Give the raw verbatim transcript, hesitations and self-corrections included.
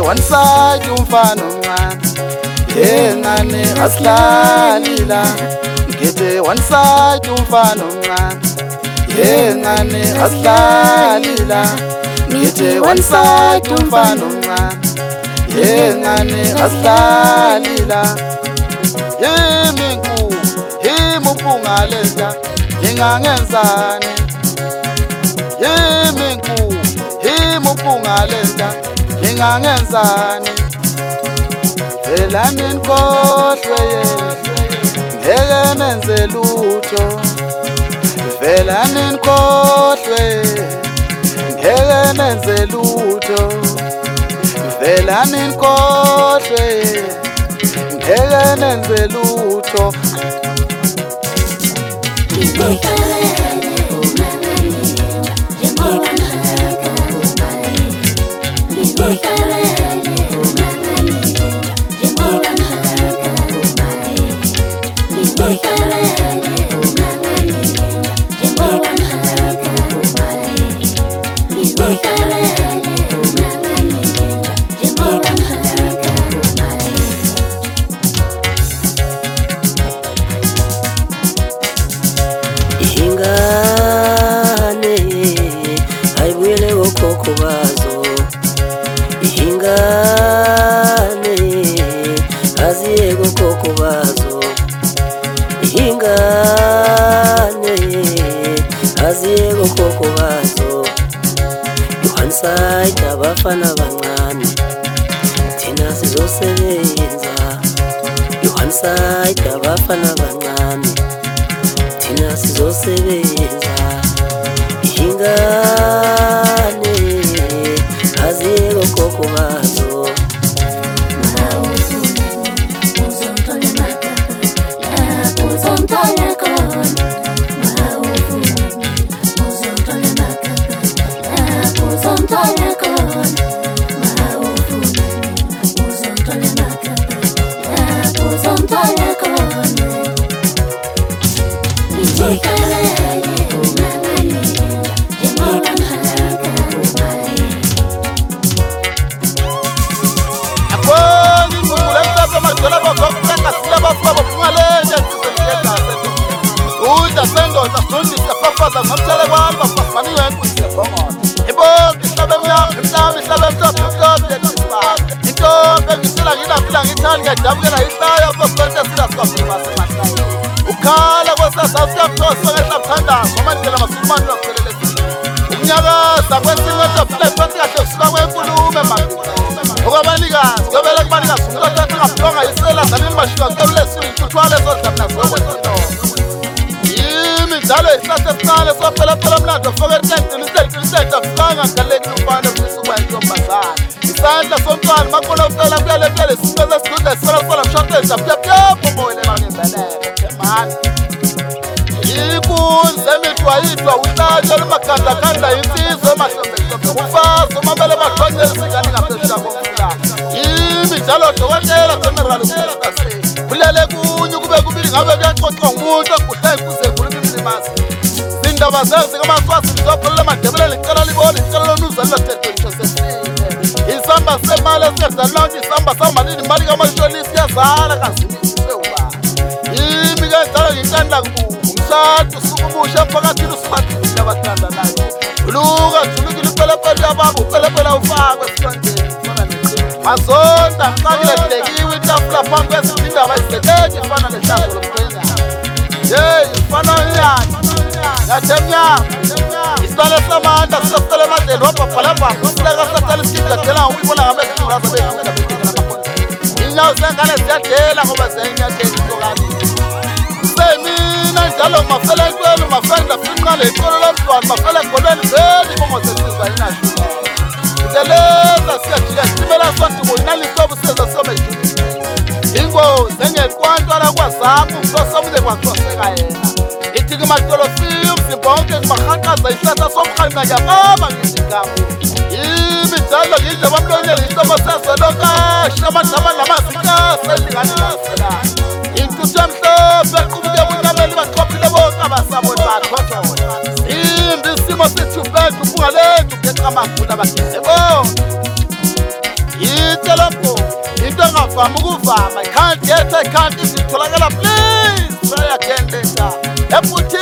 one side umfana omncane yengane asilalila ngithe one side umfana omncane yengane asilalila ngithe one side umfana omncane yengane asilalila yimi nkulu yimi uphungaleza ngingangenzani yimi nkulu yimi uphungaleza ngingangenzani phela ninkohlwe ngeke nenze lutho phela ninkohlwe ngeke nenze lutho phela ninkohlwe ngeke nenze lutho Kubazo ihingane aziyego kokubazo ihingane aziyego kokubazo yohanside abafana bancane thina sizosebenza yohanside abafana bancane thina sizosebenza ihingane aziyego kokubazo ukhala kwesasawusiyakuthosongehlakuthanda ngomandlela masulumane lokuphelelekile umnyakaza kwesinye etafula ephansi kahle kusuka kwenkulume mani okwabanikazi kuyobele kubanikazi umlothathi ngabuhlonga yisela zanimashika kulesile inthuthwale zodlamna zokwetino yimi njalo isihlahla esincane sophelaphela mlando foketentilitetiliteta fulanga ngalekile umfana kuisukuba intombazane isandla somntwana makhona ucela kuyalepele sisibeze sidudle sisolasola mshoteja pyapyapomoyelelanimbelele mani ikunzi emithwa yithwa uhlatsha lumakandakanda insizwe emahlombehlombe umfazi umabele madlonyela isingane ngaphesheya komfulana yimi njalo dokotela general ukusase kulele kunye kube kubili ngabe kuyaxoxwa ngumuntu okuhle kuze kulube imlimazi zindaba zenzi kamaswasi mzopholela amadebele licela libona icela lonuza lilotethetho sesile isamba semali esenza lonke isamba samalini imali kamashonisi iyazala kazimiswe uba yimi ke njalo ngicanda kubu umshado usuke umusha emphakathini usimathile abathandanayo uluka julukile ipelepele yababa upelepele ufakwe esithandeni fana neqini mazonda mcakile dilekiwe itafula phambi kwezindaba izeleke ifana nehlango lomqenya yeyi ifana inyanya yathemnyama isitale samandla sisesitele emadleni wabhabhalabhabha usileka sisatala isigidladela ukubona ngabezinquraza bezinqela betekela amakhona inyawo zengane ziyadela ngoba zenyatheni sokani semina njalo mafela entweni mafenda finqale ikolo lomntwana mafela ekolweni veli bongosesizwa inashula uteleza siyajika simela sontibo inalisobu siyenza somejini ingozi engekwanto kwazapho umsosomude kwaxoseka yena ithi matolofiyo umzimba wonke ngibahaqaza isihlahla somkhalima ngiyababa ngisigamo yimi njalo ngidle bamlonyela intobo sezelokasha amadlama namasitasa elingane laselana intuthu emhlophe equbuke bunyameni baqophile bonke abasaboni bathothola imbi isimo sethu bethu bungalethu ngenxa amagula bageze bonke yithi vama ukuvama I can't get I can't isitholakala please try again later efuthi